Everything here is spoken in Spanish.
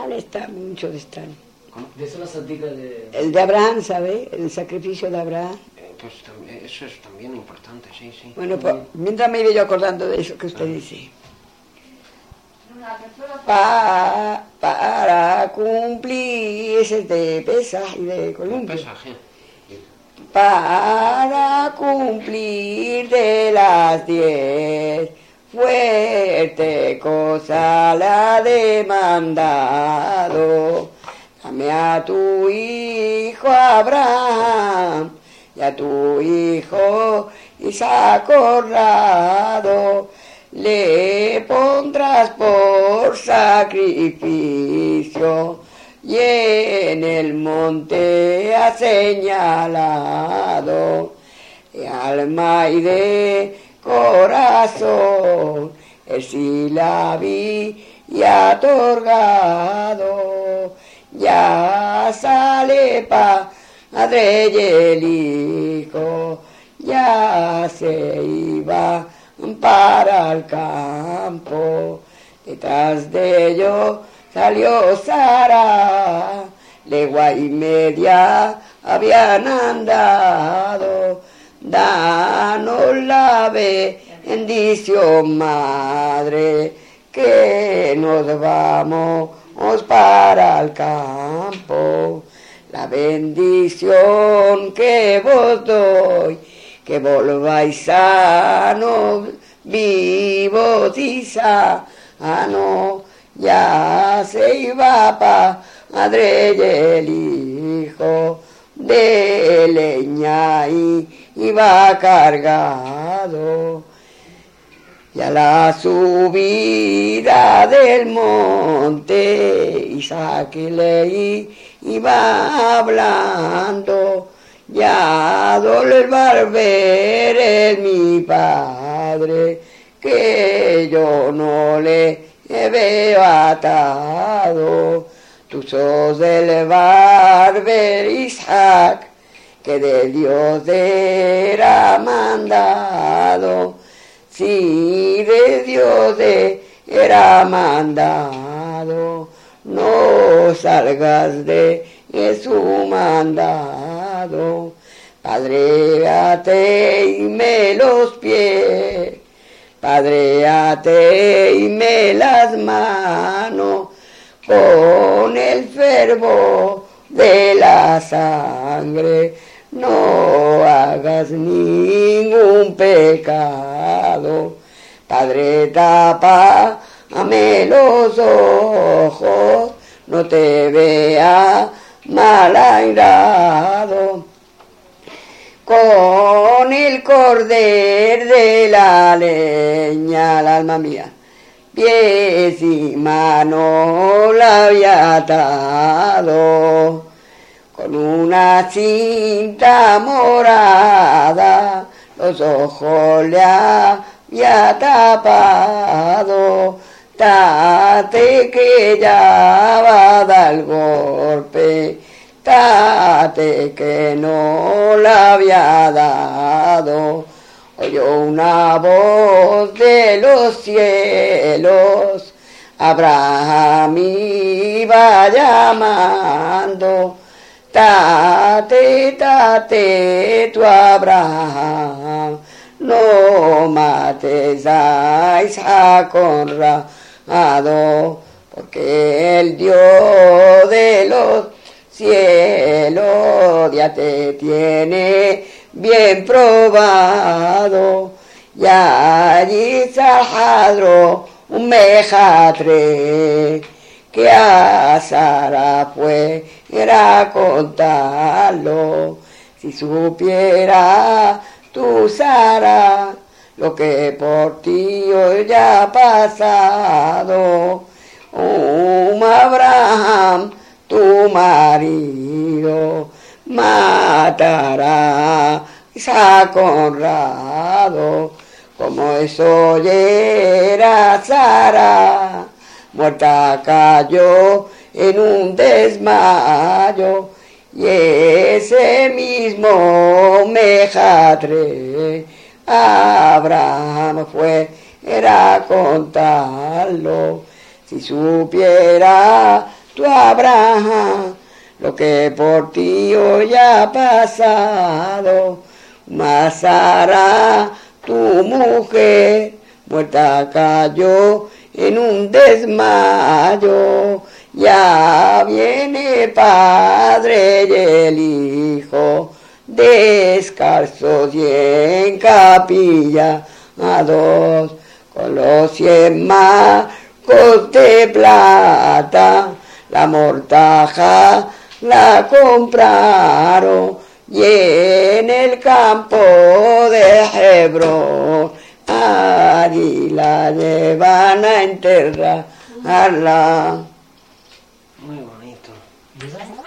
Están, muchos están. De eso la santica de... El de Abraham, ¿sabe? El sacrificio de Abraham. Pues también, eso es también importante, sí, sí. Bueno, pues, mientras me iré yo acordando de eso que usted dice. Para cumplir, ese es de Pesaj y de Columbia. Para cumplir de las 10, fuerte cosa la ha demandado. Dame a tu hijo Abraham y a tu hijo Isaac honrado, le pondrás por sacrificio y en el monte ha señalado. De alma y de corazón él sí la había otorgado. Ya sale padre y el hijo, ya se iba para el campo. Detrás de ellos salió Sara, legua y media habían andado. Danos la bendición, madre, que nos vamos para el campo. La bendición que vos doy, que volváis sanos, vivos y sanos. Ya se iba padre y el hijo, de leña y iba cargado. Y a la subida del monte Isaac le iba hablando. Ya dolor ver mi padre, que yo no le veo atado. Tú sos del barber Isaac, que de Dios era mandado. Si de Dios era mandado, no salgas de su mandado. Padre, atéime los pies, Padre, atéime las manos, con el fervor de la sangre, no hagas ningún pecado. Padre, tápame los ojos, no te vea mal airado. Con el cordel de la leña, la alma mía, pies y manos la había atado. Con una cinta morada los ojos le había tapado. Tate que ya va a dar golpe, tate que no la había dado. Oyó una voz de los cielos, Abraham iba llamando. Tate, tate, tu Abraham, no mates a Isaac honrado, porque el Dios de los cielos ya te tiene bien probado. Y allí Sahadro un mejatre, que a Sara fuera contarlo. Si supiera tú, Sara, lo que por ti hoy ya ha pasado. Abraham, tu marido, matará a Isaac honrado. Como eso oyera Sara, muerta cayó en un desmayo. Y ese mismo mejatre Abraham era contarlo. Si supiera tu Abraham, lo que por ti hoy ha pasado, mas Sara, tu mujer, muerta cayó en un desmayo. Ya viene el Padre y el Hijo, descalzos y en capilla a dos, con los 100 marcos de plata, la mortaja la compraron, y en el campo de Hebrón allí la llevan a enterrarla. Muy bonito.